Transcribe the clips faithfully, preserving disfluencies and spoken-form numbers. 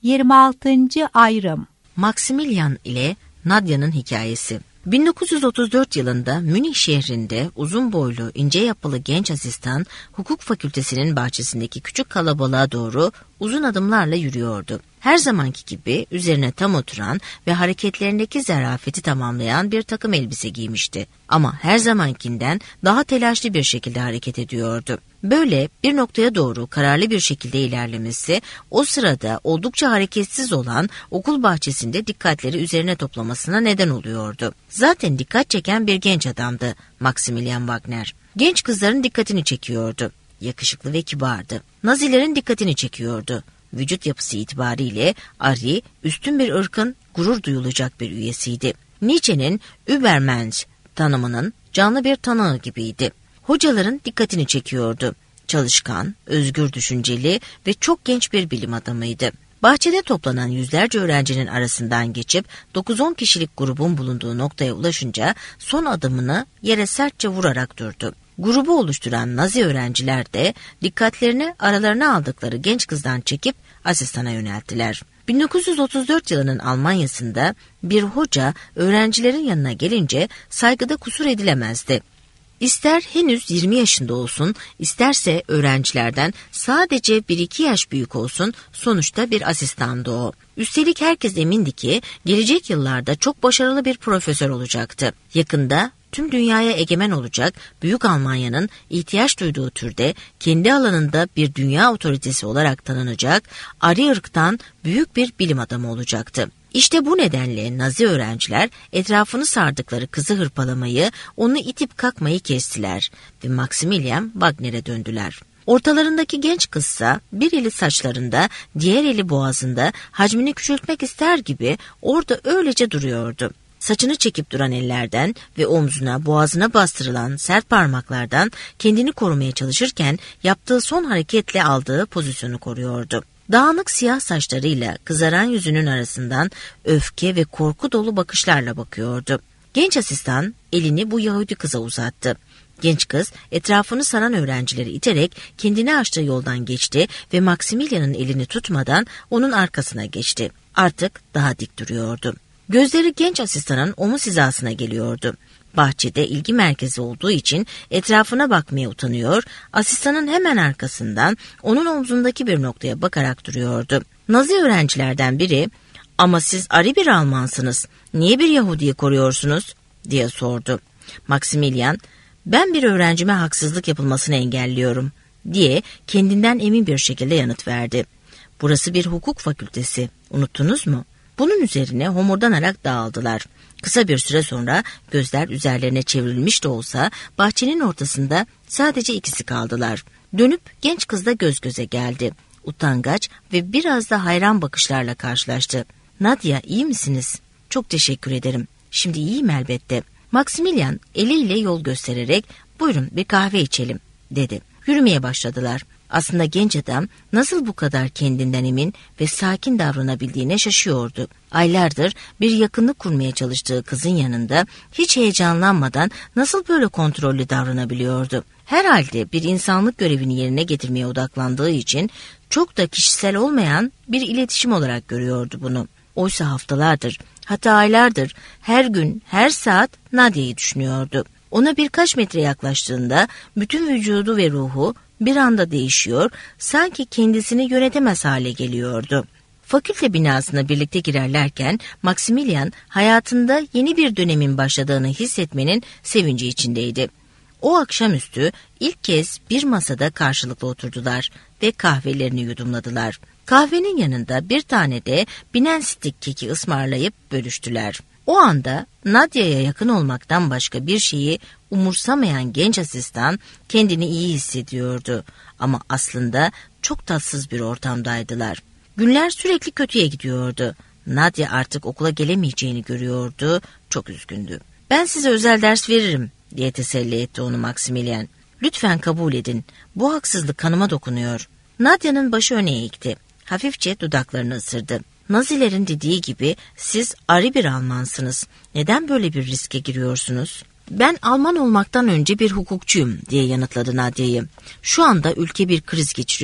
yirmi altıncı ayrım. Maximilian ile Nadia'nın hikayesi. bin dokuz yüz otuz dört yılında Münih şehrinde uzun boylu, ince yapılı genç asistan hukuk fakültesinin bahçesindeki küçük kalabalığa doğru uzun adımlarla yürüyordu. Her zamanki gibi üzerine tam oturan ve hareketlerindeki zarafeti tamamlayan bir takım elbise giymişti. Ama her zamankinden daha telaşlı bir şekilde hareket ediyordu. Böyle bir noktaya doğru kararlı bir şekilde ilerlemesi o sırada oldukça hareketsiz olan okul bahçesinde dikkatleri üzerine toplamasına neden oluyordu. Zaten dikkat çeken bir genç adamdı Maximilian Wagner. Genç kızların dikkatini çekiyordu. Yakışıklı ve kibardı. Nazilerin dikkatini çekiyordu. Vücut yapısı itibariyle Ari, üstün bir ırkın gurur duyulacak bir üyesiydi. Nietzsche'nin Übermensch tanımının canlı bir tanığı gibiydi. Hocaların dikkatini çekiyordu. Çalışkan, özgür düşünceli ve çok genç bir bilim adamıydı. Bahçede toplanan yüzlerce öğrencinin arasından geçip dokuz on kişilik grubun bulunduğu noktaya ulaşınca son adımını yere sertçe vurarak durdu. Grubu oluşturan Nazi öğrenciler de dikkatlerini aralarına aldıkları genç kızdan çekip asistana yönelttiler. bin dokuz yüz otuz dört yılının Almanya'sında bir hoca öğrencilerin yanına gelince saygıda kusur edilemezdi. İster henüz yirmi yaşında olsun, isterse öğrencilerden sadece bir iki yaş büyük olsun, sonuçta bir asistandı o. Üstelik herkes emindi ki gelecek yıllarda çok başarılı bir profesör olacaktı. Yakında tüm dünyaya egemen olacak, Büyük Almanya'nın ihtiyaç duyduğu türde kendi alanında bir dünya otoritesi olarak tanınacak, Ari ırktan büyük bir bilim adamı olacaktı. İşte bu nedenle Nazi öğrenciler etrafını sardıkları kızı hırpalamayı, onu itip kakmayı kestiler ve Maximilian Wagner'e döndüler. Ortalarındaki genç kızsa bir eli saçlarında, diğer eli boğazında hacmini küçültmek ister gibi orada öylece duruyordu. Saçını çekip duran ellerden ve omzuna, boğazına bastırılan sert parmaklardan kendini korumaya çalışırken yaptığı son hareketle aldığı pozisyonu koruyordu. Dağınık siyah saçlarıyla kızaran yüzünün arasından öfke ve korku dolu bakışlarla bakıyordu. Genç asistan elini bu Yahudi kıza uzattı. Genç kız etrafını saran öğrencileri iterek kendini açtığı yoldan geçti ve Maximilian'ın elini tutmadan onun arkasına geçti. Artık daha dik duruyordu. Gözleri genç asistanın omuz hizasına geliyordu. Bahçede ilgi merkezi olduğu için etrafına bakmaya utanıyor, asistanın hemen arkasından onun omzundaki bir noktaya bakarak duruyordu. Nazi öğrencilerden biri, "Ama siz Ari bir Almansınız, niye bir Yahudi'yi koruyorsunuz?" diye sordu. Maximilian, "Ben bir öğrencime haksızlık yapılmasını engelliyorum," diye kendinden emin bir şekilde yanıt verdi. "Burası bir hukuk fakültesi, unuttunuz mu?" Bunun üzerine homurdanarak dağıldılar. Kısa bir süre sonra gözler üzerlerine çevrilmiş de olsa bahçenin ortasında sadece ikisi kaldılar. Dönüp genç kızla göz göze geldi. Utangaç ve biraz da hayran bakışlarla karşılaştı. "Nadia, iyi misiniz?" "Çok teşekkür ederim. Şimdi iyiyim elbette." Maximilian eliyle yol göstererek "Buyurun bir kahve içelim," dedi. Yürümeye başladılar. Aslında genç adam nasıl bu kadar kendinden emin ve sakin davranabildiğine şaşıyordu. Aylardır bir yakınlık kurmaya çalıştığı kızın yanında hiç heyecanlanmadan nasıl böyle kontrollü davranabiliyordu? Herhalde bir insanlık görevini yerine getirmeye odaklandığı için çok da kişisel olmayan bir iletişim olarak görüyordu bunu. Oysa haftalardır, hatta aylardır her gün, her saat Nadia'yı düşünüyordu. Ona birkaç metre yaklaştığında bütün vücudu ve ruhu bir anda değişiyor, sanki kendisini yönetemez hale geliyordu. Fakülte binasına birlikte girerlerken Maximilian hayatında yeni bir dönemin başladığını hissetmenin sevinci içindeydi. O akşamüstü ilk kez bir masada karşılıklı oturdular ve kahvelerini yudumladılar. Kahvenin yanında bir tane de Bienenstick keki ısmarlayıp bölüştüler. O anda Nadia'ya yakın olmaktan başka bir şeyi umursamayan genç asistan kendini iyi hissediyordu. Ama aslında çok tatsız bir ortamdaydılar. Günler sürekli kötüye gidiyordu. Nadia artık okula gelemeyeceğini görüyordu, çok üzgündü. "Ben size özel ders veririm," diye teselli etti onu Maximilian. "Lütfen kabul edin, bu haksızlık kanıma dokunuyor." Nadia'nın başı öne eğikti. Hafifçe dudaklarını ısırdı. "Nazilerin dediği gibi siz Ari bir Almansınız. Neden böyle bir riske giriyorsunuz?" "Ben Alman olmaktan önce bir hukukçuyum," diye yanıtladı Nadia'yı. "Şu anda ülke bir kriz geçiriyor.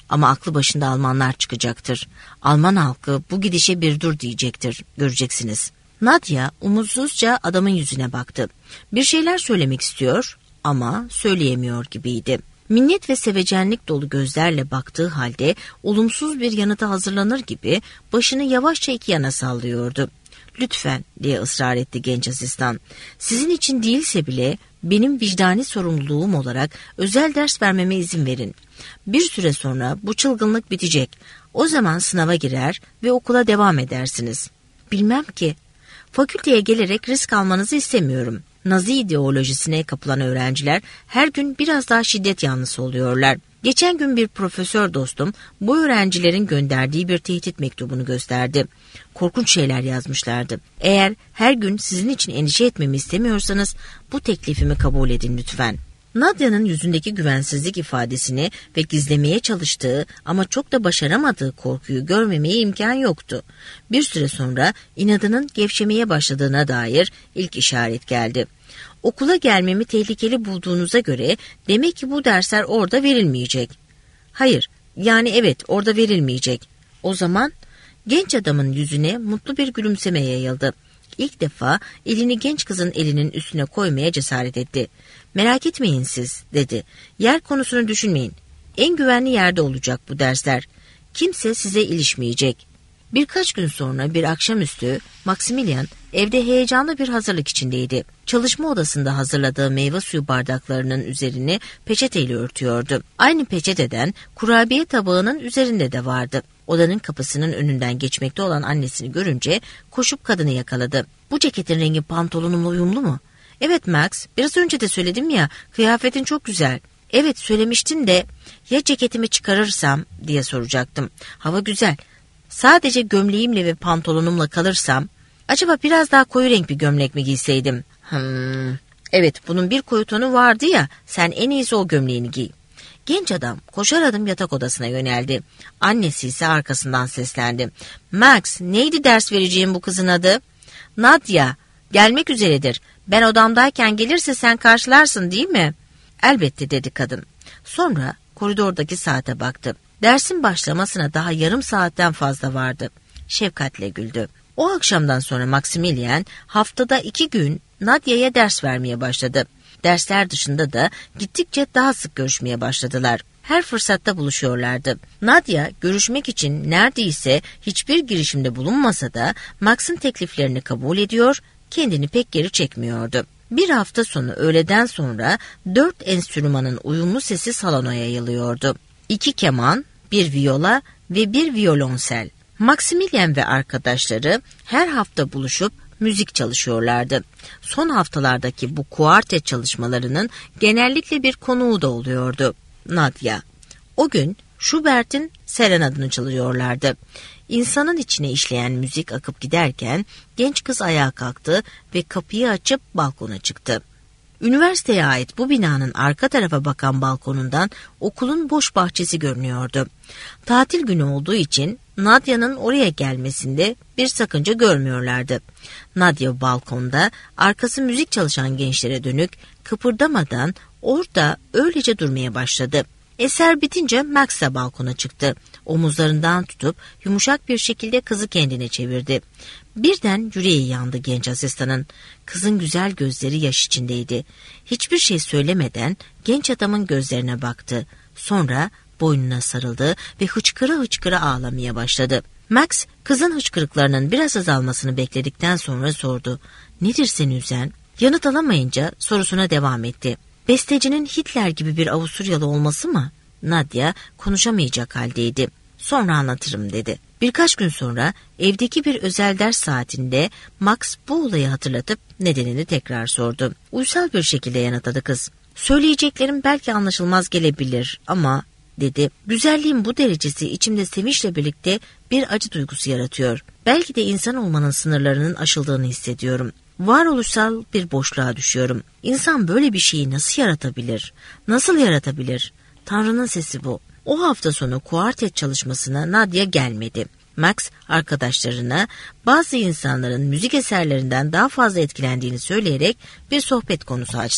Ama aklı başında Almanlar çıkacaktır. Alman halkı bu gidişe bir dur diyecektir. Göreceksiniz. Nadia umutsuzca adamın yüzüne baktı. Bir şeyler söylemek istiyor ama söyleyemiyor gibiydi. Minnet ve sevecenlik dolu gözlerle baktığı halde olumsuz bir yanıta hazırlanır gibi başını yavaşça iki yana sallıyordu. "Lütfen," diye ısrar etti genç asistan. "Sizin için değilse bile benim vicdani sorumluluğum olarak özel ders vermeme izin verin. Bir süre sonra bu çılgınlık bitecek. O zaman sınava girer ve okula devam edersiniz." "Bilmem ki. Fakülteye gelerek risk almanızı istemiyorum. Nazi ideolojisine kapılan öğrenciler her gün biraz daha şiddet yanlısı oluyorlar. Geçen gün bir profesör dostum bu öğrencilerin gönderdiği bir tehdit mektubunu gösterdi. Korkunç şeyler yazmışlardı. Eğer her gün sizin için endişe etmemi istemiyorsanız bu teklifimi kabul edin lütfen." Nadia'nın yüzündeki güvensizlik ifadesini ve gizlemeye çalıştığı ama çok da başaramadığı korkuyu görmemeye imkan yoktu. Bir süre sonra inadının gevşemeye başladığına dair ilk işaret geldi. "Okula gelmemi tehlikeli bulduğunuza göre demek ki bu dersler orada verilmeyecek." "Hayır, yani evet, orada verilmeyecek." "O zaman?" Genç adamın yüzüne mutlu bir gülümseme yayıldı. İlk defa elini genç kızın elinin üstüne koymaya cesaret etti. "Merak etmeyin siz," dedi. "Yer konusunu düşünmeyin. En güvenli yerde olacak bu dersler. Kimse size ilişmeyecek." Birkaç gün sonra bir akşamüstü Maximilian evde heyecanlı bir hazırlık içindeydi. Çalışma odasında hazırladığı meyve suyu bardaklarının üzerini peçeteyle örtüyordu. Aynı peçeteden kurabiye tabağının üzerinde de vardı. Odanın kapısının önünden geçmekte olan annesini görünce koşup kadını yakaladı. "Bu ceketin rengi pantolonumla uyumlu mu?" "Evet Max, biraz önce de söyledim ya, kıyafetin çok güzel." "Evet söylemiştin de ya ceketimi çıkarırsam diye soracaktım. Hava güzel. Sadece gömleğimle ve pantolonumla kalırsam, acaba biraz daha koyu renk bir gömlek mi giyseydim?" Hmm, evet bunun bir koyu tonu vardı ya, sen en iyisi o gömleğini giy." Genç adam koşar adım yatak odasına yöneldi. Annesi ise arkasından seslendi. "Max, neydi ders vereceğim bu kızın adı?" "Nadia, gelmek üzeredir. Ben odamdayken gelirse sen karşılarsın değil mi?" "Elbette," dedi kadın. Sonra koridordaki saate baktı. Dersin başlamasına daha yarım saatten fazla vardı. Şefkatle güldü. O akşamdan sonra Maximilian haftada iki gün Nadia'ya ders vermeye başladı. Dersler dışında da gittikçe daha sık görüşmeye başladılar. Her fırsatta buluşuyorlardı. Nadia görüşmek için neredeyse hiçbir girişimde bulunmasa da Max'ın tekliflerini kabul ediyor, kendini pek geri çekmiyordu. Bir hafta sonu öğleden sonra dört enstrümanın uyumlu sesi salona yayılıyordu. İki keman, bir viyola ve bir violonsel. Maximilian ve arkadaşları her hafta buluşup müzik çalışıyorlardı. Son haftalardaki bu kuartet çalışmalarının genellikle bir konuğu da oluyordu. Nadia. O gün Schubert'in serenadını çalıyorlardı. İnsanın içine işleyen müzik akıp giderken genç kız ayağa kalktı ve kapıyı açıp balkona çıktı. Üniversiteye ait bu binanın arka tarafa bakan balkonundan okulun boş bahçesi görünüyordu. Tatil günü olduğu için Nadia'nın oraya gelmesinde bir sakınca görmüyorlardı. Nadia balkonda arkası müzik çalışan gençlere dönük kıpırdamadan orada öylece durmaya başladı. Eser bitince Max da balkona çıktı. Omuzlarından tutup yumuşak bir şekilde kızı kendine çevirdi. Birden yüreği yandı genç asistanın. Kızın güzel gözleri yaş içindeydi. Hiçbir şey söylemeden genç adamın gözlerine baktı. Sonra boynuna sarıldı ve hıçkıra hıçkıra ağlamaya başladı. Max kızın hıçkırıklarının biraz azalmasını bekledikten sonra sordu. "Nedir seni üzen?" Yanıt alamayınca sorusuna devam etti. "Bestecinin Hitler gibi bir Avusturyalı olması mı?" Nadia konuşamayacak haldeydi. "Sonra anlatırım," dedi. Birkaç gün sonra evdeki bir özel ders saatinde Max bu olayı hatırlatıp nedenini tekrar sordu. Uysal bir şekilde yanıtladı kız. "Söyleyeceklerim belki anlaşılmaz gelebilir ama," dedi. "Güzelliğin bu derecesi içimde sevinçle birlikte bir acı duygusu yaratıyor. Belki de insan olmanın sınırlarının aşıldığını hissediyorum. Varoluşsal bir boşluğa düşüyorum. İnsan böyle bir şeyi nasıl yaratabilir? Nasıl yaratabilir? Tanrı'nın sesi bu." O hafta sonu kuartet çalışmasına Nadia gelmedi. Max arkadaşlarına bazı insanların müzik eserlerinden daha fazla etkilendiğini söyleyerek bir sohbet konusu açtı.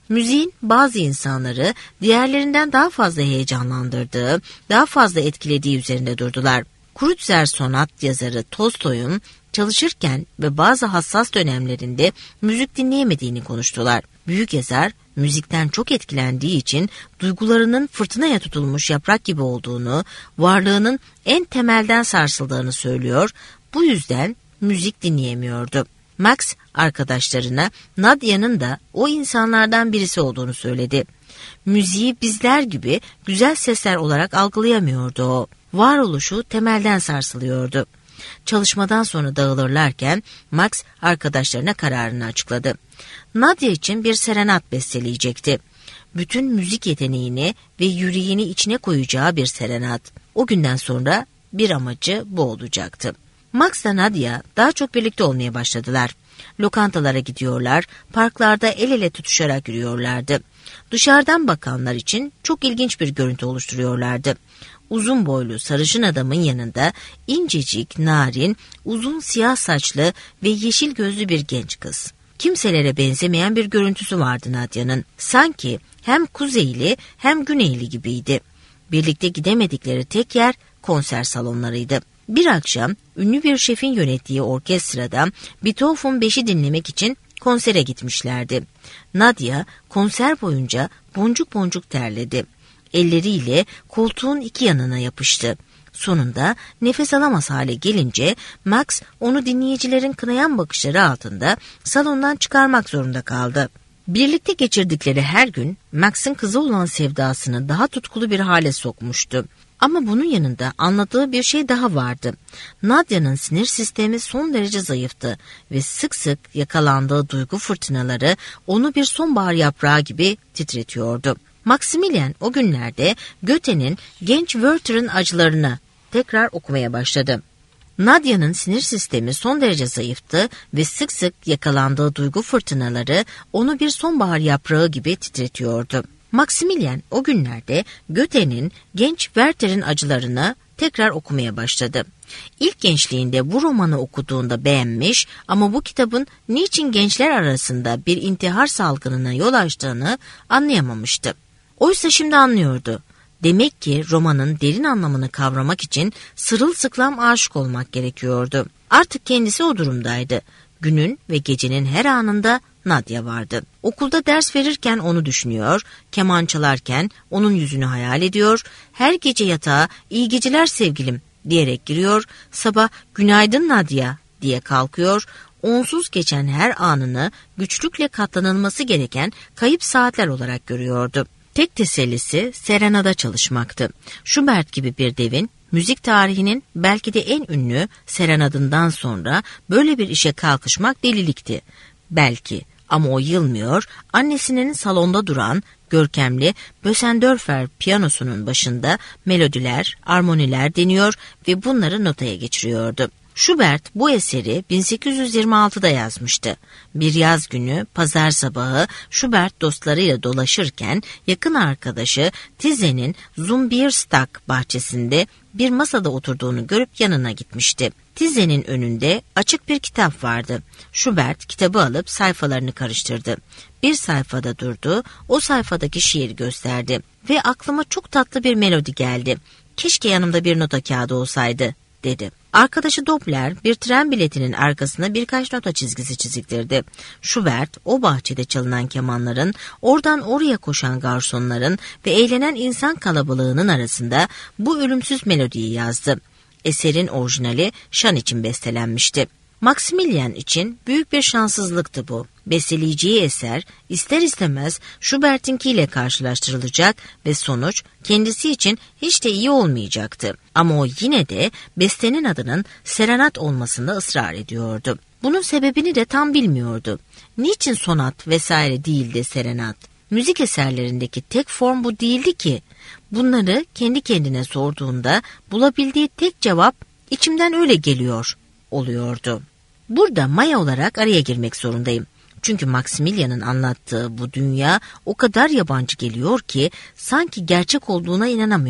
Müziğin bazı insanları diğerlerinden daha fazla heyecanlandırdığı, daha fazla etkilediği üzerinde durdular. Kreutzer sonat yazarı Tolstoy'un çalışırken ve bazı hassas dönemlerinde müzik dinleyemediğini konuştular. Büyük yazar müzikten çok etkilendiği için duygularının fırtınaya tutulmuş yaprak gibi olduğunu, varlığının en temelden sarsıldığını söylüyor. Bu yüzden müzik dinleyemiyordu. Max arkadaşlarına Nadia'nın da o insanlardan birisi olduğunu söyledi. Müziği bizler gibi güzel sesler olarak algılayamıyordu o. Varoluşu temelden sarsılıyordu. Çalışmadan sonra dağılırlarken Max arkadaşlarına kararını açıkladı. Nadia için bir serenat besteleyecekti. Bütün müzik yeteneğini ve yüreğini içine koyacağı bir serenat. O günden sonra bir amacı bu olacaktı. Max'la Nadia daha çok birlikte olmaya başladılar. Lokantalara gidiyorlar, parklarda el ele tutuşarak yürüyorlardı. Dışarıdan bakanlar için çok ilginç bir görüntü oluşturuyorlardı. Uzun boylu sarışın adamın yanında incecik, narin, uzun siyah saçlı ve yeşil gözlü bir genç kız. Kimselere benzemeyen bir görüntüsü vardı Nadia'nın. Sanki hem kuzeyli hem güneyli gibiydi. Birlikte gidemedikleri tek yer konser salonlarıydı. Bir akşam ünlü bir şefin yönettiği orkestrada Beethoven beşi dinlemek için konsere gitmişlerdi. Nadia konser boyunca boncuk boncuk terledi. Elleriyle koltuğun iki yanına yapıştı. Sonunda nefes alamaz hale gelince Max onu dinleyicilerin kınayan bakışları altında salondan çıkarmak zorunda kaldı. Birlikte geçirdikleri her gün Max'ın kızı olan sevdasını daha tutkulu bir hale sokmuştu. Ama bunun yanında anladığı bir şey daha vardı. Nadia'nın sinir sistemi son derece zayıftı ve sık sık yakalandığı duygu fırtınaları onu bir sonbahar yaprağı gibi titretiyordu. Maximilian o günlerde Goethe'nin Genç Werther'ın acılarını tekrar okumaya başladı. Nadia'nın sinir sistemi son derece zayıftı ve sık sık yakalandığı duygu fırtınaları onu bir sonbahar yaprağı gibi titretiyordu. Maximilian o günlerde Goethe'nin Genç Werther'in acılarını tekrar okumaya başladı. İlk gençliğinde bu romanı okuduğunda beğenmiş ama bu kitabın niçin gençler arasında bir intihar salgınına yol açtığını anlayamamıştı. Oysa şimdi anlıyordu. Demek ki romanın derin anlamını kavramak için sırılsıklam aşık olmak gerekiyordu. Artık kendisi o durumdaydı. Günün ve gecenin her anında Nadia vardı. Okulda ders verirken onu düşünüyor, keman çalarken onun yüzünü hayal ediyor, her gece yatağa iyi geceler sevgilim diyerek giriyor, sabah günaydın Nadia diye kalkıyor, onsuz geçen her anını güçlükle katlanılması gereken kayıp saatler olarak görüyordu. Tek tesellisi serenada çalışmaktı. Schubert gibi bir devin müzik tarihinin belki de en ünlü serenadından sonra böyle bir işe kalkışmak delilikti. Belki ama o yılmıyor, annesinin salonda duran görkemli Bösendorfer piyanosunun başında melodiler, armoniler deniyor ve bunları notaya geçiriyordu. Schubert bu eseri bin sekiz yüz yirmi altıda yazmıştı. Bir yaz günü pazar sabahı Schubert dostlarıyla dolaşırken yakın arkadaşı Tize'nin Zumbierstadt bahçesinde bir masada oturduğunu görüp yanına gitmişti. Tize'nin önünde açık bir kitap vardı. Schubert kitabı alıp sayfalarını karıştırdı. Bir sayfada durdu, o sayfadaki şiiri gösterdi ve aklıma çok tatlı bir melodi geldi. Keşke yanımda bir nota kağıdı olsaydı, dedi. Arkadaşı Doppler bir tren biletinin arkasına birkaç nota çizgisi çiziktirdi. Schubert o bahçede çalınan kemanların, oradan oraya koşan garsonların ve eğlenen insan kalabalığının arasında bu ölümsüz melodiyi yazdı. Eserin orijinali şan için bestelenmişti. Maximilian için büyük bir şanssızlıktı bu. Besteleyeceği eser ister istemez Schubert'inkiyle karşılaştırılacak ve sonuç kendisi için hiç de iyi olmayacaktı. Ama o yine de bestenin adının serenat olmasında ısrar ediyordu. Bunun sebebini de tam bilmiyordu. Niçin sonat vesaire değil de serenat? Müzik eserlerindeki tek form bu değildi ki. Bunları kendi kendine sorduğunda bulabildiği tek cevap içimden öyle geliyor oluyordu. Burada Maya olarak araya girmek zorundayım. Çünkü Maximilian'ın anlattığı bu dünya o kadar yabancı geliyor ki sanki gerçek olduğuna inanamıyorum.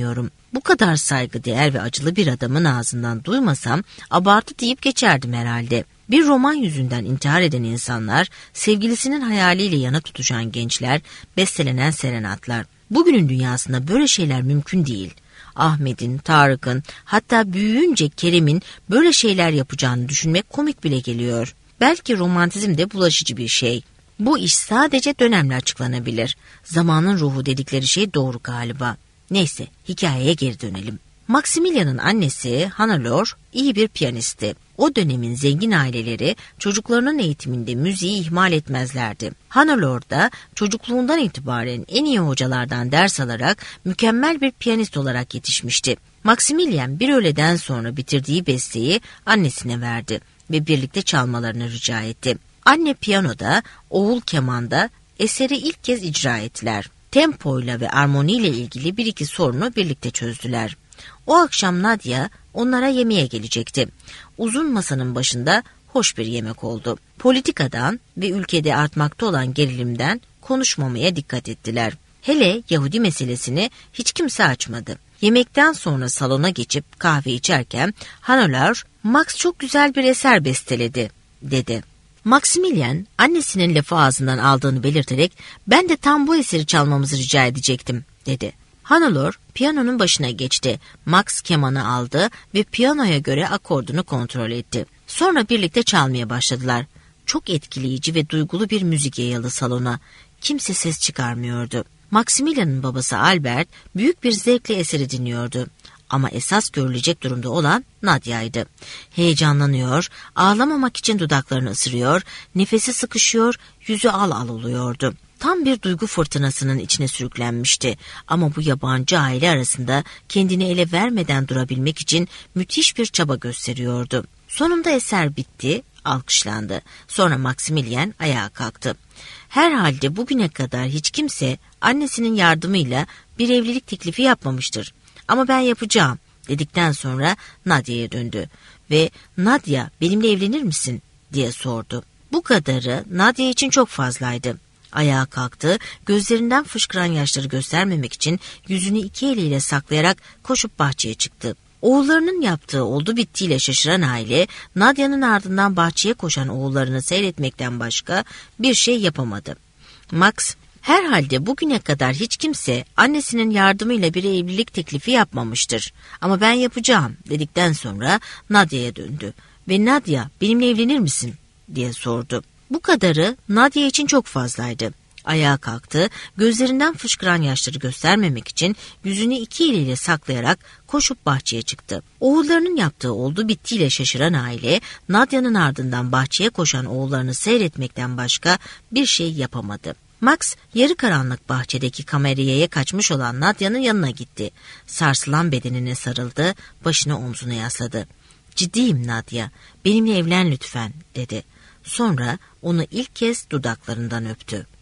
Bu kadar saygıdeğer ve acılı bir adamın ağzından duymasam abartı deyip geçerdim herhalde. Bir roman yüzünden intihar eden insanlar, sevgilisinin hayaliyle yana tutuşan gençler, bestelenen serenatlar. Bugünün dünyasında böyle şeyler mümkün değil. Ahmet'in, Tarık'ın, hatta büyüyünce Kerem'in böyle şeyler yapacağını düşünmek komik bile geliyor. Belki romantizm de bulaşıcı bir şey. Bu iş sadece dönemle açıklanabilir. Zamanın ruhu dedikleri şey doğru galiba. Neyse, hikayeye geri dönelim. Maximilian'ın annesi Hannelore iyi bir piyanistti. O dönemin zengin aileleri çocuklarının eğitiminde müziği ihmal etmezlerdi. Hannelore da çocukluğundan itibaren en iyi hocalardan ders alarak mükemmel bir piyanist olarak yetişmişti. Maximilian bir öğleden sonra bitirdiği besteyi annesine verdi ve birlikte çalmalarını rica etti. Anne piyanoda, oğul kemanda eseri ilk kez icra ettiler. Tempoyla ve armoniyle ilgili bir iki sorunu birlikte çözdüler. O akşam Nadia onlara yemeğe gelecekti. Uzun masanın başında hoş bir yemek oldu. Politikadan ve ülkede artmakta olan gerilimden konuşmamaya dikkat ettiler. Hele Yahudi meselesini hiç kimse açmadı. Yemekten sonra salona geçip kahve içerken Hannelore, "Max çok güzel bir eser besteledi," dedi. Maximilian annesinin lafı ağzından aldığını belirterek "Ben de tam bu eseri çalmamızı rica edecektim," dedi. Hannelore piyanonun başına geçti. Max kemanı aldı ve piyanoya göre akordunu kontrol etti. Sonra birlikte çalmaya başladılar. Çok etkileyici ve duygulu bir müzik yayıldı salona. Kimse ses çıkarmıyordu. Maximilian'ın babası Albert büyük bir zevkle eseri dinliyordu. Ama esas görülecek durumda olan Nadia'ydı. Heyecanlanıyor, ağlamamak için dudaklarını ısırıyor, nefesi sıkışıyor, yüzü al al oluyordu. Tam bir duygu fırtınasının içine sürüklenmişti ama bu yabancı aile arasında kendini ele vermeden durabilmek için müthiş bir çaba gösteriyordu. Sonunda eser bitti, alkışlandı. Sonra Maximilian ayağa kalktı. Herhalde bugüne kadar hiç kimse annesinin yardımıyla bir evlilik teklifi yapmamıştır. Ama ben yapacağım dedikten sonra Nadia'ya döndü ve "Nadia, benimle evlenir misin?" diye sordu. Bu kadarı Nadia için çok fazlaydı. Ayağa kalktı, gözlerinden fışkıran yaşları göstermemek için yüzünü iki eliyle saklayarak koşup bahçeye çıktı. Oğullarının yaptığı oldu bittiyle şaşıran aile, Nadia'nın ardından bahçeye koşan oğullarını seyretmekten başka bir şey yapamadı. Max, "Herhalde bugüne kadar hiç kimse annesinin yardımıyla bir evlilik teklifi yapmamıştır. Ama ben yapacağım," dedikten sonra Nadia'ya döndü ve "Nadia, benimle evlenir misin?" diye sordu. Bu kadarı Nadia için çok fazlaydı. Ayağa kalktı, gözlerinden fışkıran yaşları göstermemek için yüzünü iki eliyle saklayarak koşup bahçeye çıktı. Oğullarının yaptığı oldu bittiyle şaşıran aile, Nadia'nın ardından bahçeye koşan oğullarını seyretmekten başka bir şey yapamadı. Max, yarı karanlık bahçedeki kameriyeye kaçmış olan Nadia'nın yanına gitti. Sarsılan bedenine sarıldı, başını omzuna yasladı. "Ciddiyim Nadia, benimle evlen lütfen," dedi. Sonra onu ilk kez dudaklarından öptü.